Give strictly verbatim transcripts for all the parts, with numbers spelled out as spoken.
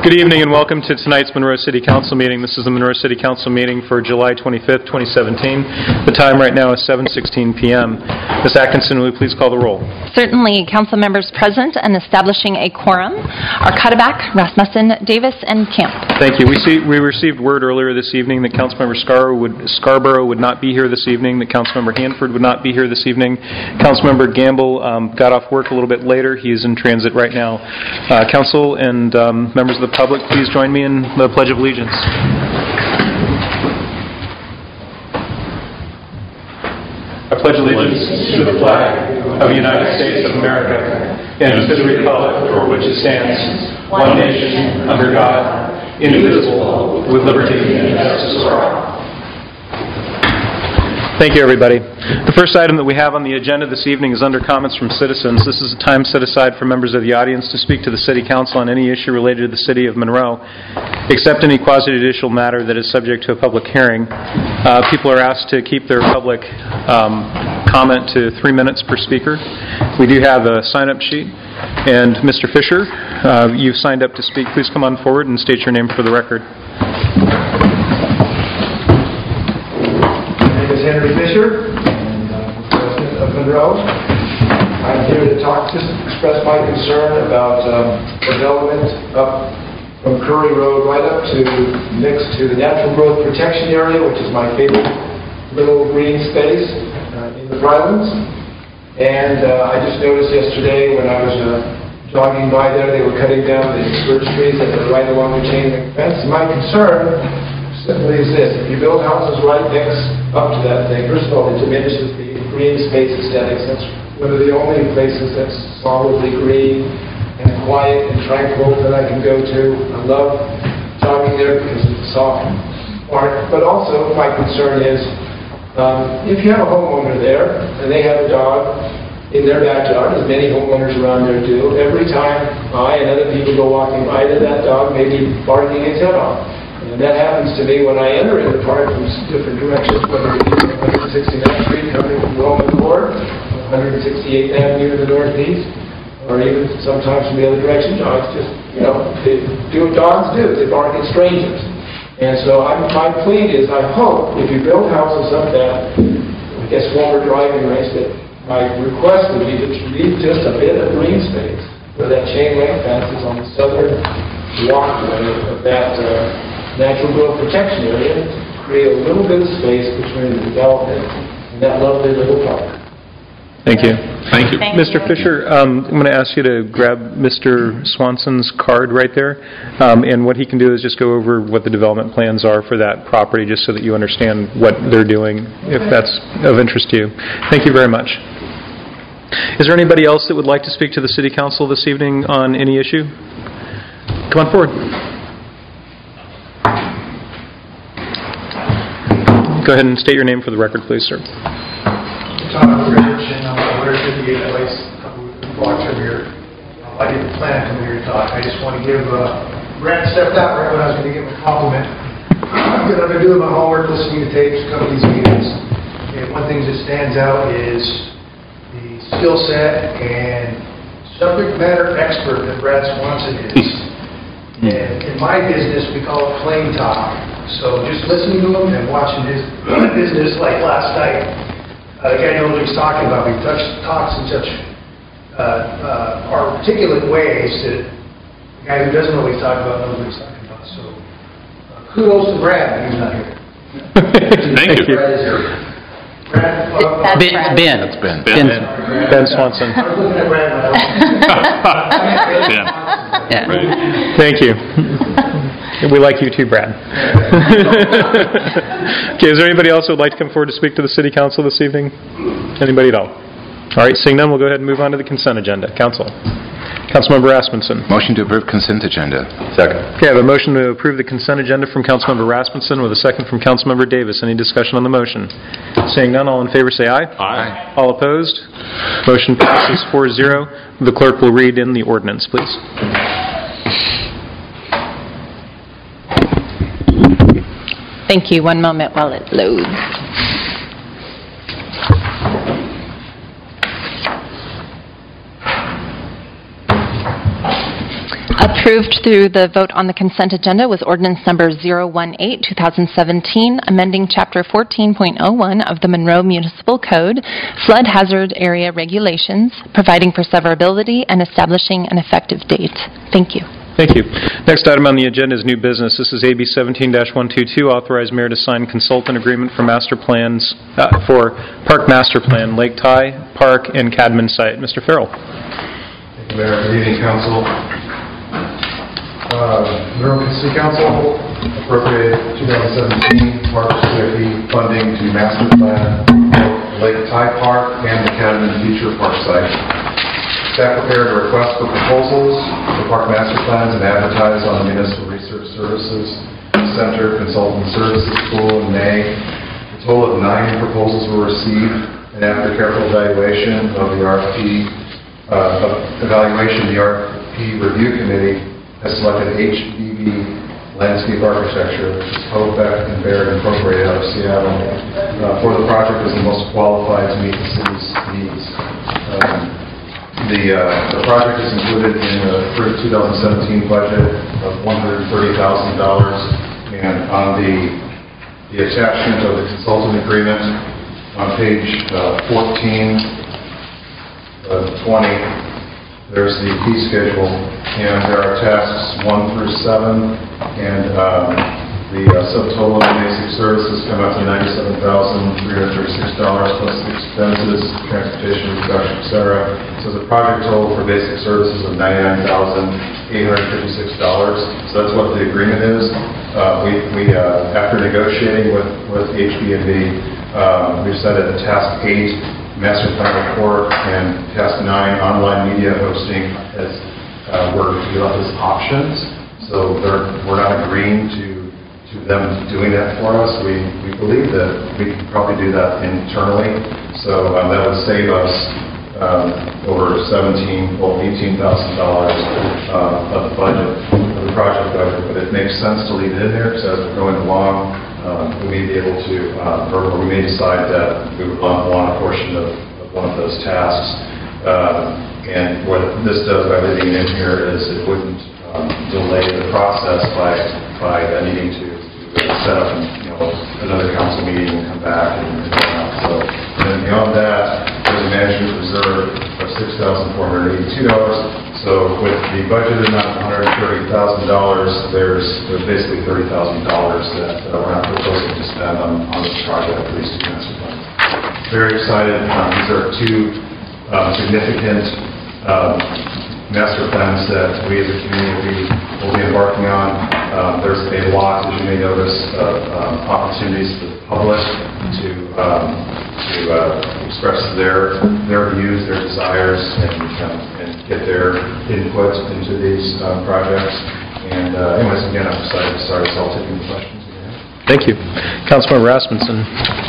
Good evening and welcome to tonight's Monroe City Council meeting. This is the Monroe City Council meeting for July twenty-fifth, twenty seventeen. The time right now is seven sixteen p.m. Miz Atkinson, will you please call the roll? Certainly. Council members present and establishing a quorum are Cutterback, Rasmussen, Davis, and Camp. Thank you. We see we received word earlier this evening that Councilmember Scarborough would, Scarborough would not be here this evening, that Councilmember Hanford would not be here this evening. Councilmember Gamble um, got off work a little bit later. He is in transit right now. Uh, Council and um, members of the public, please join me in the Pledge of Allegiance. I pledge allegiance to the flag of the United States of America and to the republic for which it stands, one nation, under God, indivisible, with liberty and justice for all. Thank you, everybody. The first item that we have on the agenda this evening is under comments from citizens. This is a time set aside for members of the audience to speak to the City Council on any issue related to the City of Monroe, except any quasi-judicial matter that is subject to a public hearing. Uh, people are asked to keep their public um, comment to three minutes per speaker. We do have a sign-up sheet. And Mister Fisher, uh, you've signed up to speak. Please come on forward and state your name for the record. Henry Fisher, and I'm president of Monroe. I'm here to talk, just express my concern about um, development up from Curry Road right up to next to the Natural Growth Protection Area, which is my favorite little green space uh, in the Drylands. And uh, I just noticed yesterday when I was uh, jogging by there, they were cutting down the birch trees that are right along the chain link fence. My concern simply is this: if you build houses right next up to that thing, first of all, it diminishes the green space aesthetics. That's one of the only places that's solidly green and quiet and tranquil that I can go to. I love jogging there because it's a soft park. But also, my concern is um, if you have a homeowner there and they have a dog in their backyard, as many homeowners around there do, every time I and other people go walking by there, that dog may be barking his head off. And that happens to me when I enter in the park from different directions, whether it be one sixty-ninth Street coming from Roman Court, one sixty-eighth Avenue to the northeast, or even sometimes from the other direction. Dogs just, you know, they do what dogs do. They bark at strangers. And so I'm, my plea is, I hope, if you build houses up that, I guess, former driving range, that my request would be to leave just a bit of green space where that chain link fence is on the southern walkway of that uh, Natural Growth Protection Area, create a little bit of space between the development and that lovely little park. Thank you. Thank you. Thank Mister you. Fisher, um, I'm going to ask you to grab Mister Swanson's card right there, um, and what he can do is just go over what the development plans are for that property, just so that you understand what they're doing, if that's of interest to you. Thank you very much. Is there anybody else that would like to speak to the City Council this evening on any issue? Come on forward. Go ahead and state your name for the record, please, sir. Tom Rich, and I'm at one fifty-eight Place, a couple of blocks from here. I didn't plan to come here to talk. I just want to give uh, Brad stepped out right when I was going to give him a compliment. I've been doing my homework, listening to tapes, coming to these meetings. And one thing that stands out is the skill set and subject matter expert that Brad Swanson is. And in my business, we call it plain talk. So just listening to him and watching his business, like last night, uh, the guy knows what he's talking about. He touch, talks in such uh, uh, articulate ways that the guy who doesn't know what he's talking about knows what he's talking about. So uh, kudos to Brad. He's not here. Thank you. Brad is here. Brad, uh, That's Ben. Brad. Ben. That's Ben. Ben. Ben. Ben Swanson. I was looking at Brad. When I was Ben. Yeah. Right. Thank you. We like you too, Brad. Okay, is there anybody else who would like to come forward to speak to the City Council this evening? Anybody at all? All right, seeing none, we'll go ahead and move on to the consent agenda. Council. Councilmember Rasmussen. Motion to approve consent agenda. Second. Okay, I have a motion to approve the consent agenda from Councilmember Rasmussen with a second from Councilmember Davis. Any discussion on the motion? Seeing none, all in favor say aye. Aye. All opposed? Motion passes four zero. The clerk will read in the ordinance, please. Thank you. One moment while it loads. A Approved through the vote on the consent agenda was ordinance number zero one eight, two thousand seventeen, amending Chapter fourteen point oh one of the Monroe Municipal Code, Flood Hazard Area Regulations, providing for severability and establishing an effective date. Thank you. Thank you. Next item on the agenda is new business. This is A B seventeen dash one twenty-two, authorize mayor to sign consultant agreement for master plans, uh, for Park Master Plan, Lake Ty, Park, and Cadman site. Mister Farrell. Thank you, Mayor. Good evening, Council. Uh, Monroe City Council appropriated two thousand seventeen Park C I P funding to master plan Lake Ty Park and the Cadman Future Park site. Staff prepared a request for proposals for park master plans and advertised on the Municipal Research Services Center Consultant Services Pool in May. A total of nine proposals were received, and after careful evaluation of the R F P, uh, of evaluation, the R F P Review Committee has selected H B B Landscape Architecture, which is Hobeck and Baird Incorporated out of Seattle, uh, for the project as the most qualified to meet the city's needs. Um, The, uh, the project is included in the two thousand seventeen budget of one hundred thirty thousand dollars, and on the, the attachment of the consultant agreement on page uh, fourteen, uh, twenty, there's the fee schedule, and there are tasks one through seven, and um, the uh, subtotal of the basic services come out to ninety-seven thousand three hundred thirty-six dollars plus expenses, transportation, reduction, et cetera. So the project total for basic services of ninety-nine thousand eight hundred fifty-six dollars. So that's what the agreement is. Uh, we, we uh, after negotiating with, with H B and B, um, we've set it at task eight, master plan report, and task nine, online media hosting, as uh, were left as options. So they're, we're not agreeing to to them doing that for us. We, we believe that we can probably do that internally. So um, that would save us um, over seventeen, well, eighteen thousand dollars uh, of the budget, of the project budget. But it makes sense to leave it in there because as we're going along, um, we may be able to, uh, or we may decide that we would want, want a portion of, of one of those tasks. Um, and what this does by leaving it in here is it wouldn't um, delay the process by by uh, needing to set up, you know, another council meeting and come back and, and whatnot. So, and then beyond that, there's a management reserve of six thousand four hundred eighty-two dollars. So, with the budgeted amount of one hundred thirty thousand dollars, there's there's basically thirty thousand dollars that uh, we're not proposing to spend on on this project, at least two master plans. Very excited. Um, these are two um, significant um, master plans that we as a community will be embarking on. Um, there's a lot, as you may notice, of um, opportunities for the public to um, to uh, express their their views, their desires, and, um, and get their input into these um, projects. And uh, anyways, again, I'm excited to start. So I'll take any questions again. Thank you. Councilmember Rasmussen.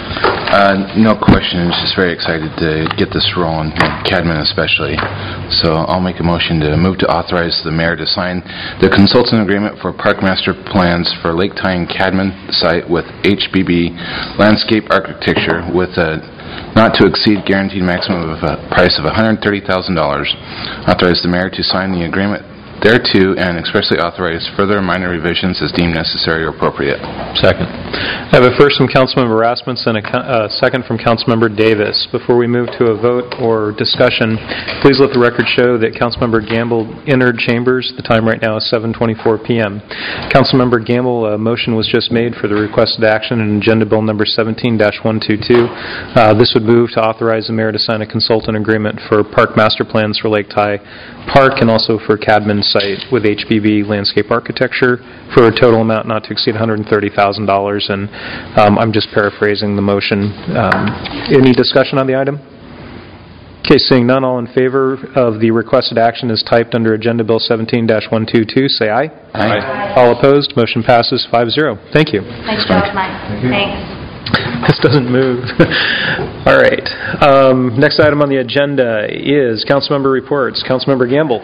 Uh, no question. Just very excited to get this rolling, Cadman especially. So I'll make a motion to move to authorize the mayor to sign the consultant agreement for park master plans for Lake Ty and Cadman site with H B B Landscape Architecture with a not to exceed guaranteed maximum of a price of one hundred thirty thousand dollars. Authorize the mayor to sign the agreement thereto and expressly authorize further minor revisions as deemed necessary or appropriate. Second. I have a first from Councilmember Rasmussen and a uh, second from Councilmember Davis. Before we move to a vote or discussion, please let the record show that Councilmember Gamble entered chambers. The time right now is seven twenty-four p.m. Councilmember Gamble, a motion was just made for the requested action in Agenda Bill number seventeen dash one twenty-two. Uh, this would move to authorize the mayor to sign a consultant agreement for park master plans for Lake Ty Park and also for Cadman site with H B B Landscape Architecture for a total amount not to exceed one hundred thirty thousand dollars. And um, I'm just paraphrasing the motion. Um, any discussion on the item? Okay, seeing none, all in favor of the requested action as typed under Agenda Bill seventeen dash one twenty-two, say aye. Aye. All opposed, motion passes five zero. Thank you. Nice job, Mike. Thanks. This doesn't move. All right. Um, next item on the agenda is Councilmember reports. Councilmember Gamble.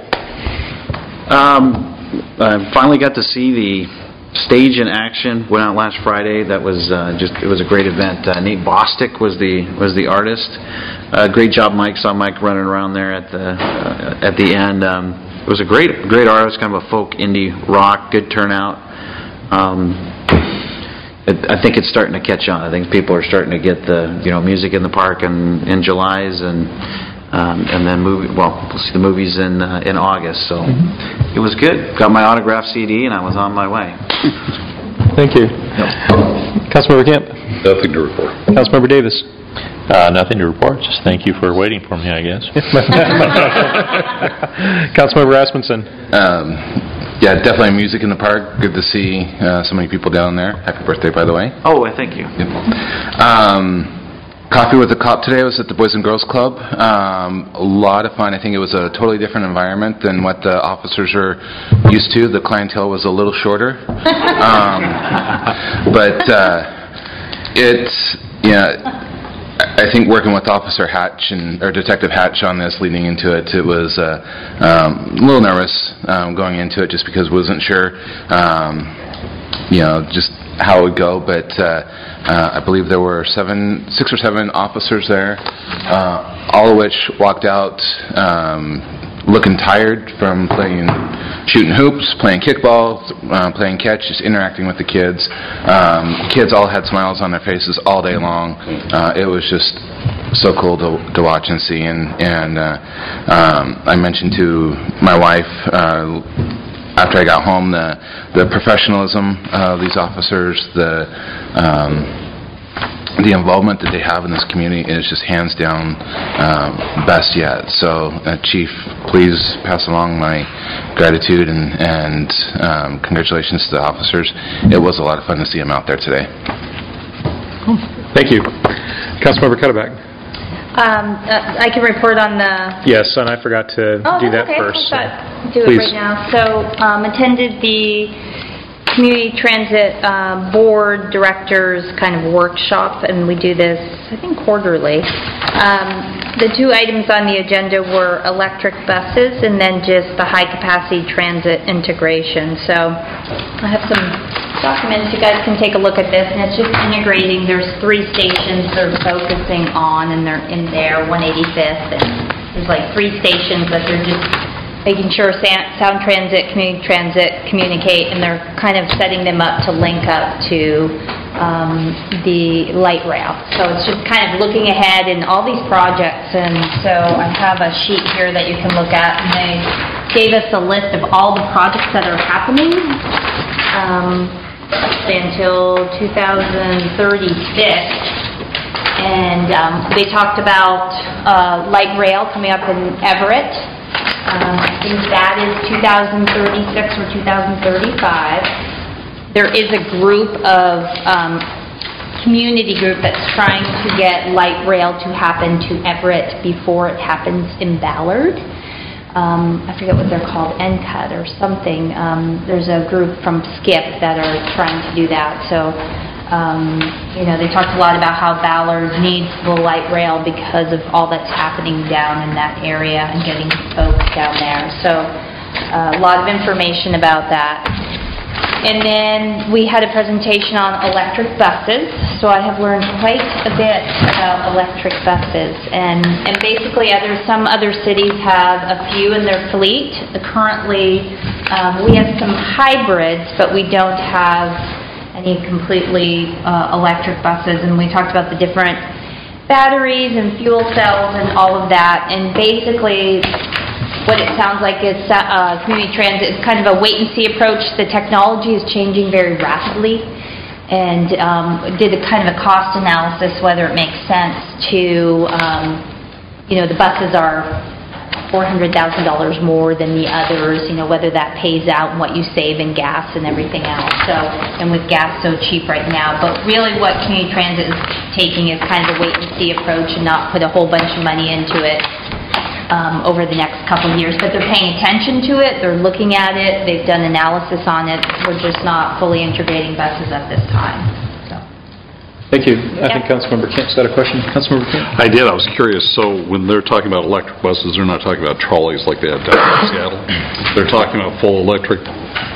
Um, I finally got to see the stage in action. Went out last Friday. That was uh, just it was a great event. Uh, Nate Bostic was the was the artist. Uh, great job, Mike. Saw Mike running around there at the uh, at the end. Um, it was a great, great art. It was kind of a folk indie rock, good turnout. Um, it, I think it's starting to catch on. I think people are starting to get the, you know, music in the park in, in July's and um, and then movie. Well, we'll see the movies in uh, in August. So mm-hmm. It was good. Got my autographed C D and I was on my way. Thank you. Yep. Councilmember Camp. Nothing to report. Councilmember Davis. Uh, nothing to report. Just thank you for waiting for me, I guess. Councilmember Rasmussen. Um, yeah, definitely music in the park. Good to see uh, so many people down there. Happy birthday, by the way. Oh, thank you. Yep. Um, Coffee with the Cop today was at the Boys and Girls Club. Um, a lot of fun. I think it was a totally different environment than what the officers are used to. The clientele was a little shorter. Um, but uh, it's, yeah, I think working with Officer Hatch and or Detective Hatch on this, leading into it, it was uh, um, a little nervous um, going into it, just because wasn't sure, um, you know, just how it would go. But uh, uh, I believe there were seven, six or seven officers there, uh, all of which walked out um, looking tired from playing, shooting hoops, playing kickball, uh, playing catch, just interacting with the kids. Um, kids all had smiles on their faces all day long. Uh, it was just so cool to, to watch and see. And, and uh, um, I mentioned to my wife uh, after I got home the the professionalism of these officers, the um, the involvement that they have in this community is just hands down um, best yet. So, uh, Chief, please pass along my gratitude and, and um, congratulations to the officers. It was a lot of fun to see them out there today. Thank you. Councilmember Cutterback. Um, uh, I can report on the... Yes, and I forgot to oh, do that okay. first. I thought do Please. it right now. So, um, attended the Community Transit uh, Board Directors kind of workshop, and we do this, I think, quarterly. Um, the two items on the agenda were electric buses and then just the high-capacity transit integration. So I have some documents. You guys can take a look at this, and it's just integrating. There's three stations they're focusing on, and they're in there, one eighty-fifth, and there's like three stations that they're just making sure Sound Transit, Community Transit communicate, and they're kind of setting them up to link up to um, the light rail. So it's just kind of looking ahead in all these projects, and so I have a sheet here that you can look at, and they gave us a list of all the projects that are happening um, until two thousand thirty-six. And um, they talked about uh, light rail coming up in Everett. Um, I think that is two thousand thirty-six or two thousand thirty-five. There is a group of um, community group that's trying to get light rail to happen to Everett before it happens in Ballard. Um, I forget what they're called, N C U T or something. Um, there's a group from Skip that are trying to do that. So. Um, you know, they talked a lot about how Ballard needs the light rail because of all that's happening down in that area and getting folks down there. So uh, a lot of information about that. And then we had a presentation on electric buses. So I have learned quite a bit about electric buses. And, and basically other, some other cities have a few in their fleet. Currently, um, we have some hybrids, but we don't have any completely uh, electric buses, and we talked about the different batteries and fuel cells and all of that. And basically what it sounds like is uh, community transit is kind of a wait-and-see approach. The technology is changing very rapidly, and um, did a kind of a cost analysis whether it makes sense to, um, you know, the buses are four hundred thousand dollars more than the others, you know, whether that pays out and what you save in gas and everything else. So, and with gas so cheap right now. But really what community transit is taking is kind of a wait-and-see approach and not put a whole bunch of money into it um, over the next couple of years. But they're paying attention to it. They're looking at it. They've done analysis on it. We're just not fully integrating buses at this time. Thank you. I Yeah. think Councilmember Kemp's got a question. Councilmember Kemp. I did. I was curious. So when they're talking about electric buses, they're not talking about trolleys like they have down in Seattle. They're talking about full electric.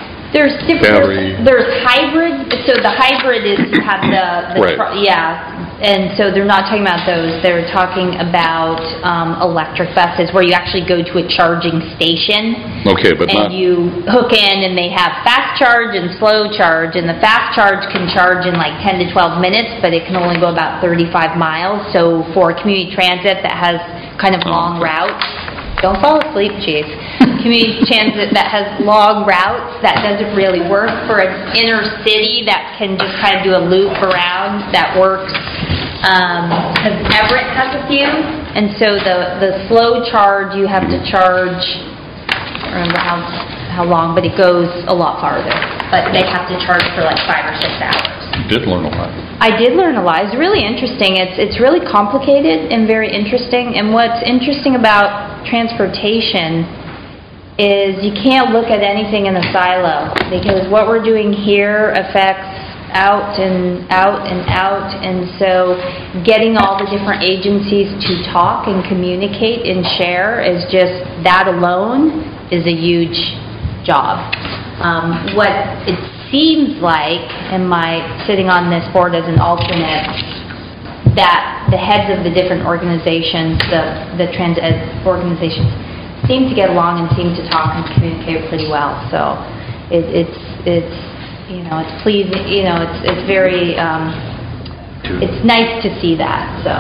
There's different. Battery. There's, there's hybrid. So the hybrid is you have the, the Right. tro- yeah. and so they're not talking about those. They're talking about um, electric buses where you actually go to a charging station. Okay, but not... And you hook in, and they have fast charge and slow charge, and the fast charge can charge in like ten to twelve minutes, but it can only go about thirty-five miles. So for community transit that has kind of long routes, don't fall asleep, Chief. Community transit that has long routes, that doesn't really work. For an inner city that can just kind of do a loop around, that works. Because Everett has a few, and so the, the slow charge, you have to charge, I don't remember how, how long, but it goes a lot farther. But they have to charge for like five or six hours. You did learn a lot. I did learn a lot. It's really interesting. It's it's really complicated and very interesting. And what's interesting about transportation is you can't look at anything in a silo, because what we're doing here affects out and out and out. And so getting all the different agencies to talk and communicate and share is just, that alone is a huge job. Um, what it seems like, in my sitting on this board as an alternate, that the heads of the different organizations, the, the transit organizations, seem to get along and seem to talk and communicate pretty well. So it, it's, it's, you know, it's pleasing, you know, it's, it's very, um, it's nice to see that, so,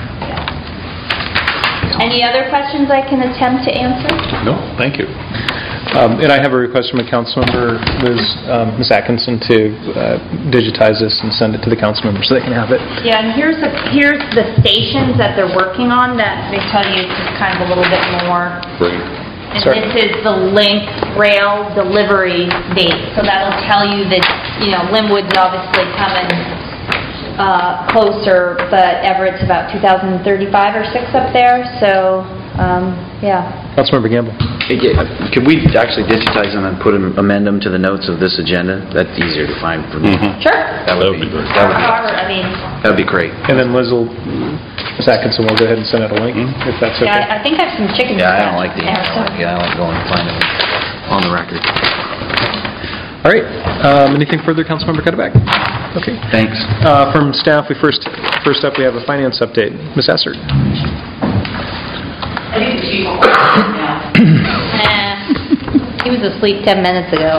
yeah. Any other questions I can attempt to answer? No, thank you. Um, And I have a request from a council member, Liz, um, Miz Atkinson, to uh, digitize this and send it to the council members so they can have it. Yeah, and here's the, here's the stations that they're working on that they tell you just kind of a little bit more. Great. And Sorry. this is the Link rail delivery date, so that'll tell you that, you know, Linwood's obviously coming uh, closer, but Everett's about two thousand thirty-five or six up there, so, um, yeah. Councilmember Gamble. Hey, yeah, could we actually digitize them and put them, amend them to the notes of this agenda? That's easier to find for me. Mhm. Sure. That would be, that would However, be, I mean, that would be great. And then Liz will, Miz Atkinson will go ahead and send out a link, if that's okay. yeah, I think I have some chicken. Yeah, I don't like the Yeah, email. so- Yeah, I like going and finding them on the record. All right. Um, Anything further, Councilmember Cuddeback? Okay. Thanks. Uh, From staff, we first, first up, we have a finance update. Miz Essert. I think the chief will now. Eh, he was asleep ten minutes ago.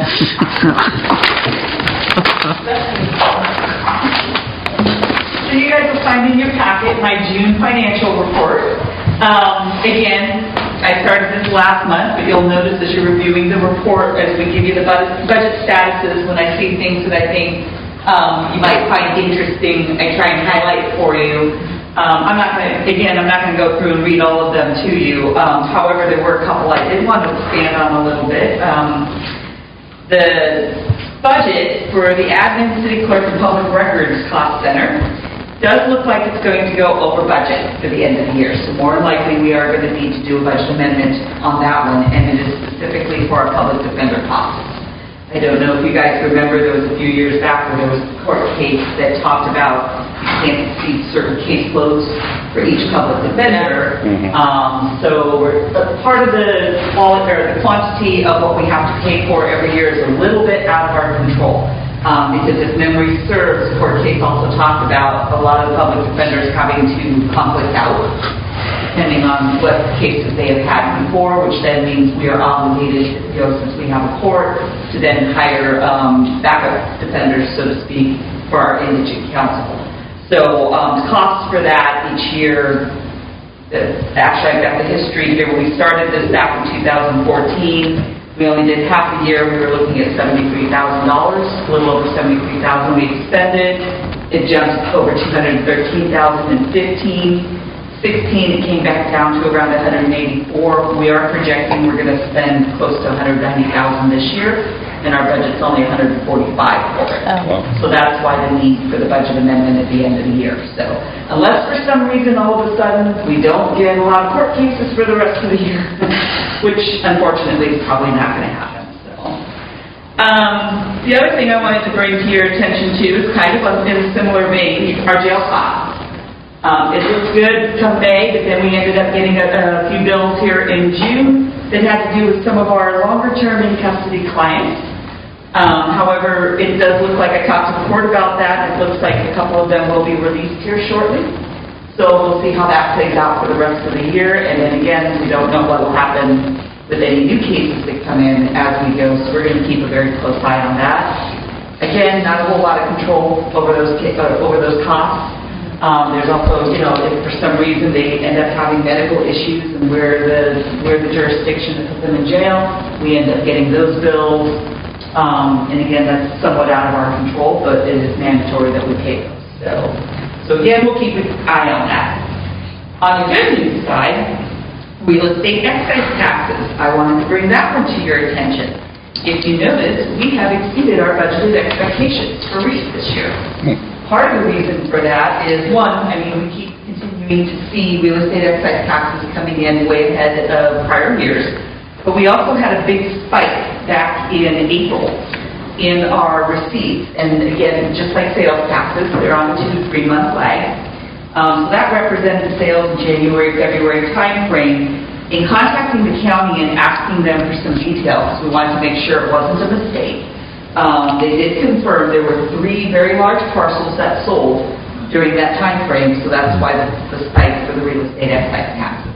So you guys will find in your packet my June financial report. Um, again, I started this last month, but you'll notice as you're reviewing the report, as we give you the budget, budget statuses, when I see things that I think um, you might find interesting, I try and highlight for you. Um, I'm not going to, again, I'm not going to go through and read all of them to you. Um, however, there were a couple I did want to expand on a little bit. Um, the budget for the admin, city clerk, and public records cost center does look like it's going to go over budget for the end of the year. So more likely we are going to need to do a budget amendment on that one, and it is specifically for our public defender costs. I don't know if you guys remember, there was a few years back where there was a court case that talked about you can't exceed certain caseloads for each public defender. Mm-hmm. Um, so we're, but part of the quality or the quantity of what we have to pay for every year is a little bit out of our control. Um, because if memory serves, the court case also talked about a lot of public defenders having to conflict out, depending on what cases they have had before, which then means we are obligated, you know, since we have a court, to then hire um, backup defenders, so to speak, for our indigent counsel. So um, the costs for that each year, the, actually I've got the history here. When we started this back in two thousand fourteen, we only did half a year. We were looking at seventy-three thousand dollars, a little over seventy-three thousand dollars we expended. It jumped over two hundred thirteen thousand dollars in fifteen. sixteen, it came back down to around one hundred eighty-four. We are projecting we're going to spend close to one hundred ninety thousand dollars this year, and our budget's only one hundred forty-five thousand dollars for it. Oh. So that's why the need for the budget amendment at the end of the year. So unless for some reason all of a sudden we don't get a lot of court cases for the rest of the year, which unfortunately is probably not going to happen. So. Um, the other thing I wanted to bring to your attention to is kind of in a similar vein, our jail costs. Um, it looked good come May, but then we ended up getting a, a few bills here in June that had to do with some of our longer-term in-custody clients. Um, However, it does look like, I talked to the court about that, it looks like a couple of them will be released here shortly. So we'll see how that plays out for the rest of the year, and then again, we don't know what will happen with any new cases that come in as we go, so we're going to keep a very close eye on that. Again, not a whole lot of control over those, uh, over those costs. Um, there's also, you know, if for some reason they end up having medical issues and we're the, we're the jurisdiction that put them in jail, we end up getting those bills. Um, and again, that's somewhat out of our control, but it is mandatory that we pay those. So, so again, we'll keep an eye on that. On the good news side, real estate excise taxes. I wanted to bring that one to your attention. If you notice, we have exceeded our budgeted expectations for REIT this year. Part of the reason for that is, one, I mean, we keep continuing to see real estate excise taxes coming in way ahead of prior years, but we also had a big spike back in April in our receipts. And again, just like sales taxes, they're on a two to three month lag. Um, so that represented sales in January, February time frame. In contacting the county and asking them for some details, we wanted to make sure it wasn't a mistake. Um, they did confirm there were three very large parcels that sold during that time frame, so that's why the, the spike for the real estate excise taxes.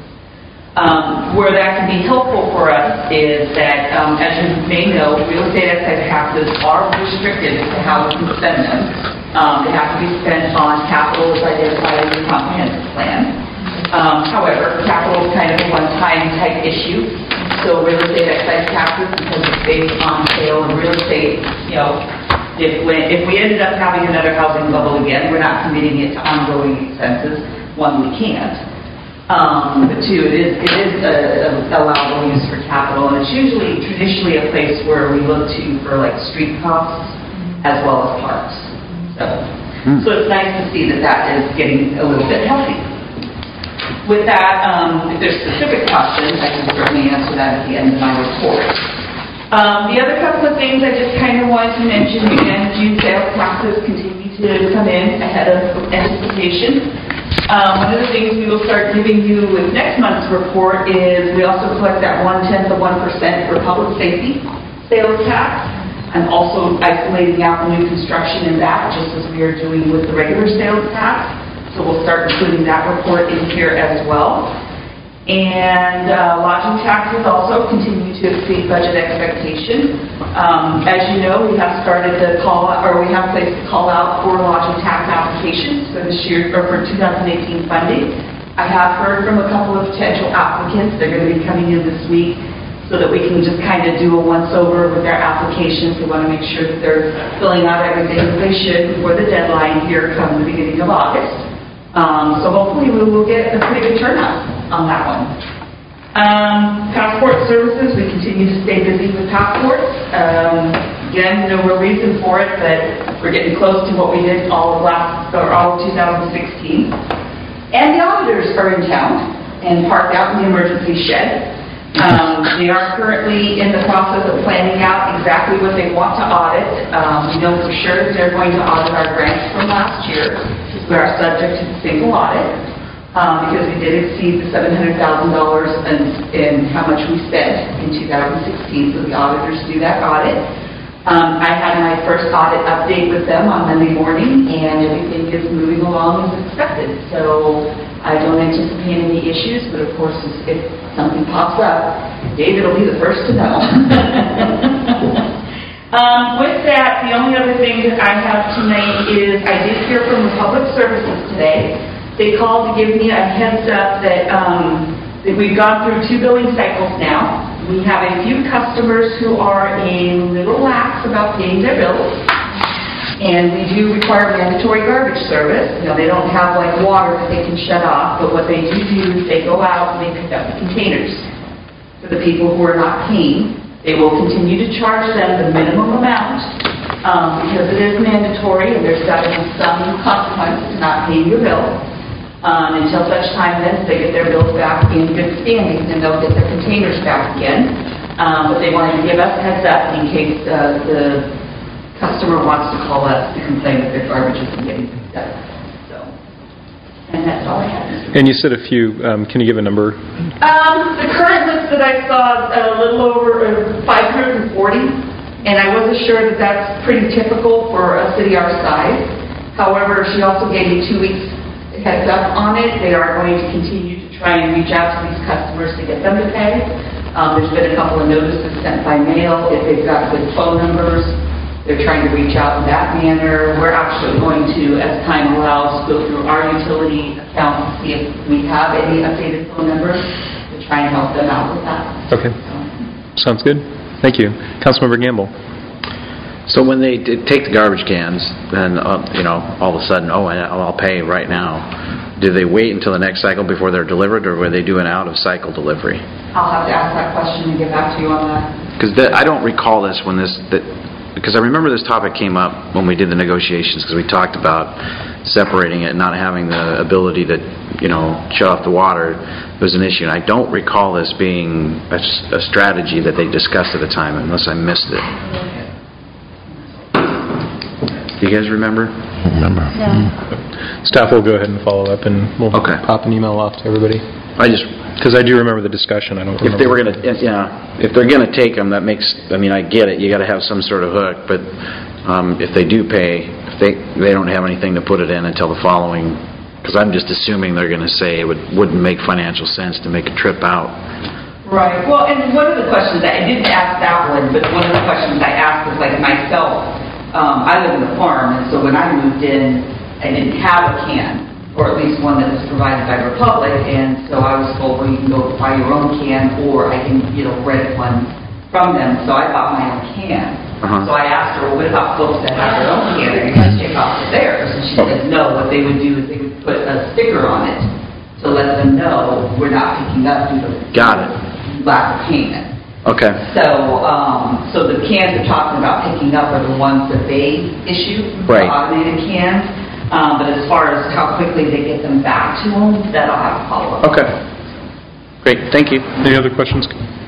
Um, where that can be helpful for us is that, um, as you may know, real estate excise taxes are restricted as to how we can spend them. Um, they have to be spent on capital as identified in the comprehensive plan. Um, however, capital is kind of a one-time type issue. So real estate excise taxes, because it's based on sale of real estate, you know, if we, if we ended up having another housing bubble again, we're not committing it to ongoing expenses. One, we can't. Um, but two, it is, it is a, a allowable use for capital, and it's usually traditionally a place where we look to for like street costs as well as parks. So, hmm. so it's nice to see that that is getting a little bit healthy. With that, um, if there's specific questions, I can certainly answer that at the end of my report. Um, the other couple of things I just kind of wanted to mention, again, June sales taxes continue to come in ahead of anticipation. Um, one of the things we will start giving you with next month's report is we also collect that one-tenth of one percent for public safety sales tax. I'm also isolating out the new construction in that, just as we are doing with the regular sales tax. So we'll start including that report in here as well. And uh, lodging taxes also continue to exceed budget expectation. Um, as you know, we have started the call out, or we have placed the call out for lodging tax applications for this year, or for two thousand eighteen funding. I have heard from a couple of potential applicants. They're going to be coming in this week so that we can just kind of do a once-over with their applications. We want to make sure that they're filling out everything that they should before the deadline here come the beginning of August. Um, so hopefully we will get a pretty good turnout on that one. Um, passport services, we continue to stay busy with passports. Um, again, no real reason for it, but we're getting close to what we did all of last, or all of two thousand sixteen. And the auditors are in town and parked out in the emergency shed. Um, they are currently in the process of planning out exactly what they want to audit. Um, we know for sure that they're going to audit our grants from last year. We are subject to the single audit um, because we did exceed the seven hundred thousand dollars in, in how much we spent in two thousand sixteen, so the auditors do that audit. Um, I had my first audit update with them on Monday morning, and everything is moving along as expected. So I don't anticipate any issues, but of course, if something pops up, David will be the first to know. Um, with that, the only other thing that I have tonight is I did hear from the Public Services today. They called to give me a heads up that, um, that we've gone through two billing cycles now. We have a few customers who are a little lax about paying their bills. And we do require mandatory garbage service. You know, they don't have like water that they can shut off, but what they do do is they go out and they pick up the containers for the people who are not paying. They will continue to charge them the minimum amount um, because it is mandatory and there's got to be some consequence to not paying your bill um, until such time then they get their bills back in good standing, and they'll get their containers back again. Um, but they wanted to give us a heads up in case uh, the customer wants to call us to complain that their garbage isn't getting picked up. So, and that's all I have. And you said a few, um, can you give a number? Um, the current list that I saw, a little over uh, five hundred forty And I was assured that that's pretty typical for a city our size. However, she also gave me two weeks heads up on it. They are going to continue to try and reach out to these customers to get them to pay. Um, there's been a couple of notices sent by mail. If they've got good phone numbers, they're trying to reach out in that manner. We're actually going to, as time allows, go through our utility account and see if we have any updated phone numbers to try and help them out with that. Okay. Sounds good. Thank you. Councilmember Gamble. So when they d- take the garbage cans, then, uh, you know, all of a sudden, oh, I- I'll pay right now. Do they wait until the next cycle before they're delivered, or will they do an out-of-cycle delivery? I'll have to ask that question and get back to you on that. Because I don't recall this when this, that, because I remember this topic came up when we did the negotiations, because we talked about separating it and not having the ability to, you know, shut off the water. It was an issue. And I don't recall this being a, a strategy that they discussed at the time, unless I missed it. Do you guys remember? Remember. Yeah. Staff will go ahead and follow up, and we'll Okay. pop an email off to everybody. I just, Because I do remember the discussion. I don't remember. if they were going to, yeah, if they're going to take them, that makes, I mean, I get it. You got to have some sort of hook, but um, if they do pay, if they they don't have anything to put it in until the following, because I'm just assuming they're going to say it would, wouldn't make financial sense to make a trip out. Right. Well, and one of the questions, I didn't ask that one, but one of the questions I asked was like myself, um, I live in a farm, and so when I moved in, I didn't have a can, or at least one that was provided by Republic, and so I was told, well, you can go buy your own can, or I can, you know, rent one from them, so I bought my own can. Uh-huh. So I asked her, well, what about folks that have their own can, are you going to take off of theirs? And she said, no, what they would do is they would put a sticker on it to let them know we're not picking up due to Got it. lack of payment. Okay. So, um, so the cans they're talking about picking up are the ones that they issue, Right. the automated cans. Um, but as far as how quickly they get them back to them, that I'll have to follow up. Okay. Great. Thank you. Any other questions?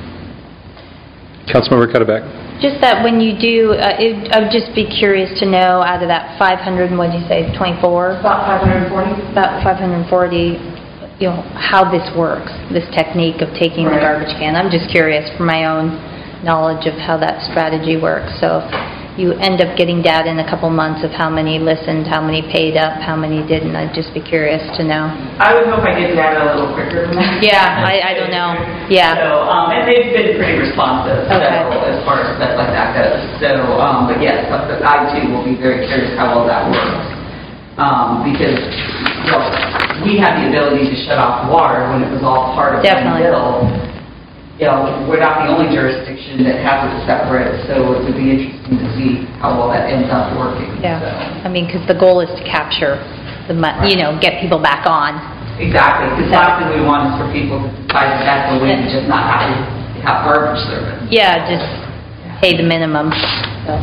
Councilmember Cutterback. Just that when you do, uh, it- I would just be curious to know, out of that five hundred, and what did you say, twenty-four? About five hundred forty? About five hundred forty, you know, how this works, this technique of taking the Right. garbage can. I'm just curious for my own knowledge of how that strategy works. So if you end up getting data in a couple months of how many listened, how many paid up, how many didn't, I'd just be curious to know. I would hope I get data a little quicker than that. Yeah, I, I don't know. Yeah. So, um, and they've been pretty responsive, so, Okay. as far as stuff like that goes. So, um, but yes, but but I too will be very curious how well that works. Um, because, well, we had the ability to shut off water when it was all part of one Definitely. bill. You know, we're not the only jurisdiction that has it separate, so it would be interesting to see how well that ends up working. Yeah, So, I mean, because the goal is to capture the, mon- you know, get people back on. exactly, because last thing we want is for people to decide that that's a way to just not have to have garbage service. Yeah, just pay the minimum. So.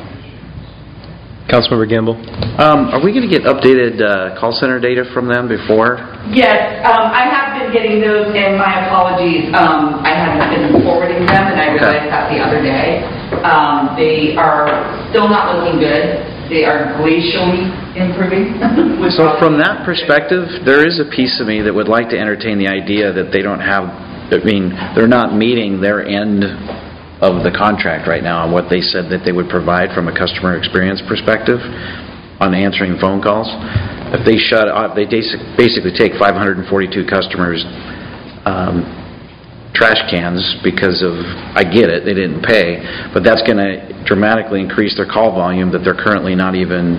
Councilmember Gamble. Um, are we going to get updated uh, call center data from them before? Yes, um, I have been getting those, and my apologies, um, I haven't been forwarding them, and I realized that the other day. Um, they are still not looking good. They are glacially improving. which So from probably- that perspective, there is a piece of me that would like to entertain the idea that they don't have, I mean, they're not meeting their end of the contract right now on what they said that they would provide from a customer experience perspective on answering phone calls. If they shut off, they basic- basically take five hundred forty-two customers' um, trash cans because of, I get it, they didn't pay, but that's going to dramatically increase their call volume that they're currently not even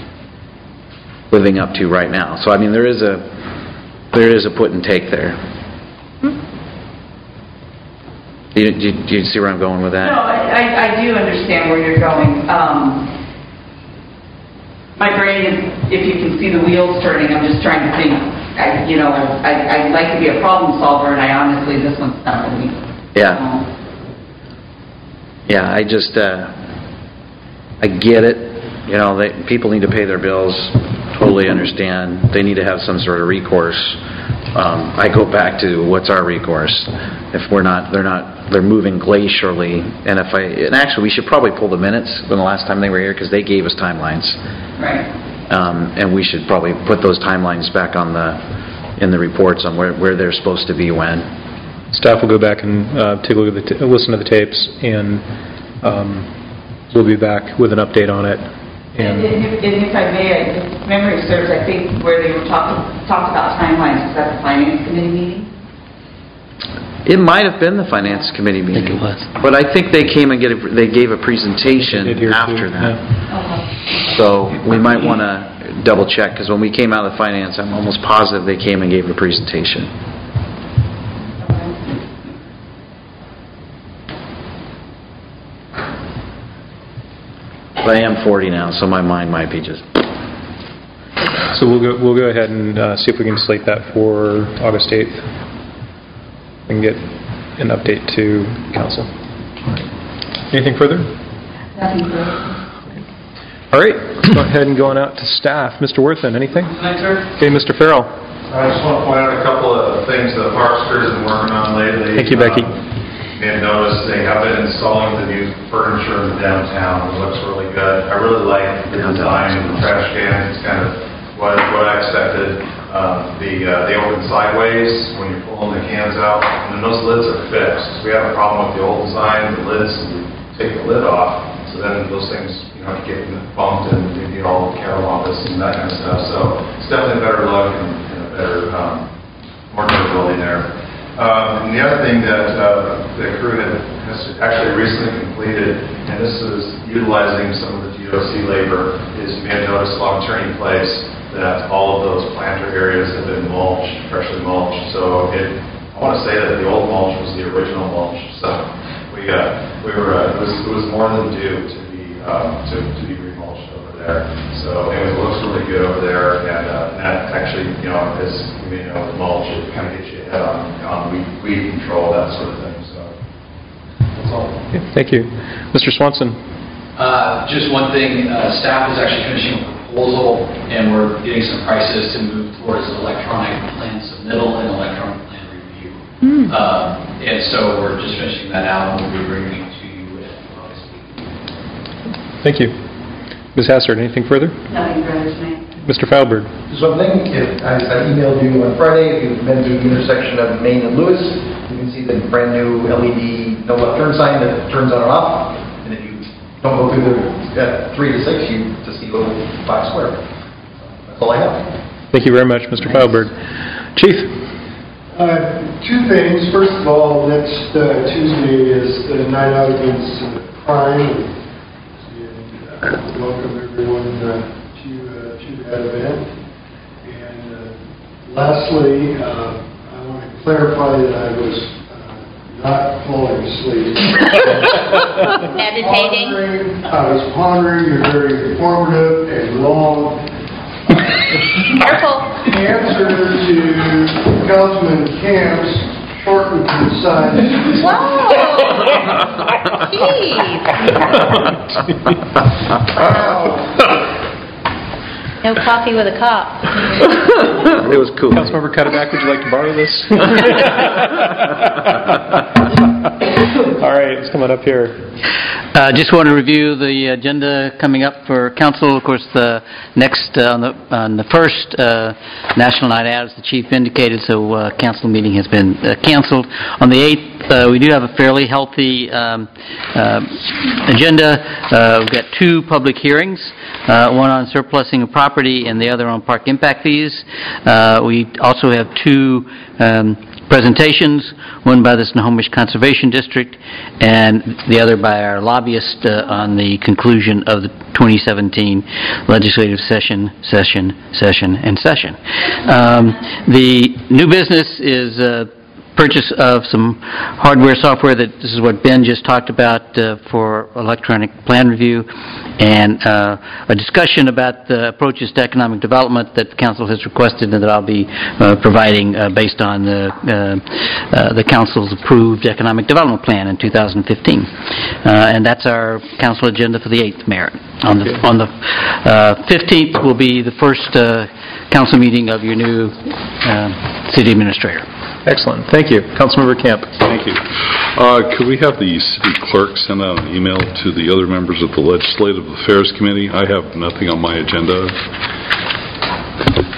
living up to right now. So I mean, there is a there is a put and take there. Do you, do you, do you see where I'm going with that? No, I, I I do understand where you're going. Um, my brain is, if you can see the wheels turning, I'm just trying to think, I, you know, I, I'd like to be a problem solver, and I honestly, this one's not for me. Yeah. Um, Yeah, I just, uh, I get it. You know, they, people need to pay their bills. Totally understand. They need to have some sort of recourse. Um, I go back to what's our recourse? If we're not, they're not, they're moving glacially. And if I, and actually, we should probably pull the minutes from the last time they were here because they gave us timelines. Right. Um, and we should probably put those timelines back on the, in the reports on where, where they're supposed to be when. Staff will go back and uh, take a look at the, t- listen to the tapes and um, we'll be back with an update on it. And if, and if I may, if memory serves, I think where they were talking, talked about timelines, is that the Finance Committee meeting? It might have been the Finance Committee meeting. it was. But I think they came and get a, they gave a presentation They did here, after too. that. Yeah. Okay. So we might want to double check, because when we came out of the Finance, I'm almost positive they came and gave a presentation. But I am forty now, so my mind might be just... So we'll go, we'll go ahead and uh, see if we can slate that for August eighth and get an update to council. Anything further? Nothing further. All right, let's go ahead and go on out to staff. Mister Worthen, anything? Thanks, sir. Okay, Mister Farrell. I just want to point out a couple of things the Parks Crew has been working on lately. Thank you, Becky. Um, you may have noticed they have been installing the new furniture in the downtown. It looks really good. I really like the design of the trash can. It's kind of what, what I expected. Um, the uh, they open sideways when you're pulling the cans out, and then those lids are fixed. We have a problem with the old design. The lids, you take the lid off, so then those things, you know, get bumped and you get all the cattle office and that kind of stuff. So it's definitely a better look and, and a better, um, more durability there. Um, and the other thing that uh, the crew had, has actually recently completed, and this is utilizing some of the G O C labor, is you may have noticed along Turning Place that all of those planter areas have been mulched, freshly mulched. So it, I want to say that the old mulch was the original mulch. So we uh, we were uh, it was it was more than due to be um, to to be remulched over there. So anyways, it looks really good over there, and, uh, and that actually, you know, as you may know, the mulch, it kind of gets you ahead on on weed, weed control, that sort of thing. So that's all. Okay, thank you, Mister Swanson. Uh, just one thing, uh, staff is actually finishing a proposal, and we're getting some prices to move towards electronic plan submittal and electronic plan review. Mm. Uh, and so we're just finishing that out, and we'll be bringing it to you at August meeting. Thank you. Miz Hassard, anything further? Nothing further tonight. Mister Feilberg. Just one thing, if, I, I emailed you on Friday, if you've been to the intersection of Main and Lewis, you can see the brand new L E D no left turn sign that turns on and off. And if you don't go through the uh, three to six, you just see a little five square. That's all I have. Thank you very much, Mister Feilberg. Chief. Uh, two things. First of all, next uh, Tuesday is the Night Out Against uh, Crime. And uh, welcome everyone uh, to, uh, to that event. And uh, lastly, uh, I want to clarify that I was uh, not falling asleep. Meditating. Pondering- I was pondering your very informative and long Careful. answer to Councilman Camp's short and concise. Whoa! Jeez. No coffee with a cop. It was cool. Councilmember Cuddeback, would you like to borrow this? All right, let's come on up here. Uh, just want to review the agenda coming up for council. Of course, the next uh, on the on the first uh, National Night Out, as the chief indicated, so uh, council meeting has been uh, canceled. On the eighth, uh, we do have a fairly healthy um, uh, agenda. Uh, we've got two public hearings, uh, one on surplusing of property and the other on park impact fees. Uh, we also have two um, presentations, one by the Snohomish Conservation District and the other by our lobbyist uh, on the conclusion of the twenty seventeen legislative session, session, session, and session. Um, the new business is uh, purchase of some hardware software. That this is what Ben just talked about uh, for electronic plan review, and uh, a discussion about the approaches to economic development that the council has requested and that I'll be uh, providing uh, based on the uh, uh, the council's approved economic development plan in two thousand fifteen. Uh, and that's our council agenda for the eighth, Mayor. On the on the uh, fifteenth will be the first uh, council meeting of your new uh, city administrator. Excellent. Thank you. Councilmember Camp. Thank you. Uh, could we have the city clerk send out an email to the other members of the Legislative Affairs Committee? I have nothing on my agenda.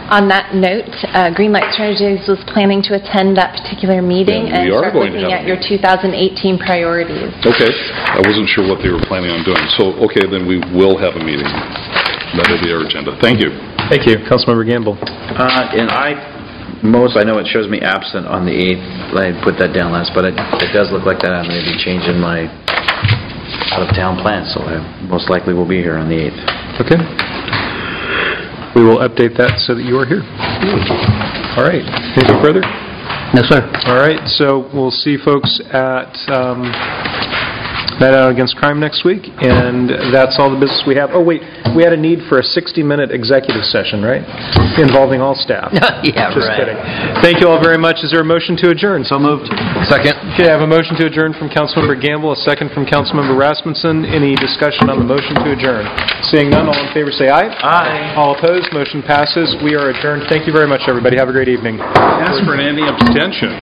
On that note, uh, Greenlight Strategies was planning to attend that particular meeting Yeah, we and are start going to looking have at a your two thousand eighteen priorities. Okay, I wasn't sure what they were planning on doing. So, okay, then we will have a meeting. That'll be our agenda. Thank you. Thank you. Councilmember Gamble. Uh, And I, most, I know it shows me absent on the eighth. I put that down last, but it it does look like that I'm going to be changing my out-of-town plans, so I most likely will be here on the eighth. Okay. We will update that so that you are here. All right. Anything further? No, sir. All right. So we'll see folks at um, Night Out Against Crime next week, and that's all the business we have. Oh, wait. We had a need for a sixty-minute executive session, right? Involving all staff. Yeah, Just right. kidding. Thank you all very much. Is there a motion to adjourn? So moved. Second. Okay, I have a motion to adjourn from Councilmember Gamble, a second from Councilmember Rasmussen. Any discussion on the motion to adjourn? Seeing none, all in favor say aye. Aye. All opposed, motion passes. We are adjourned. Thank you very much, everybody. Have a great evening. Ask for any abstention.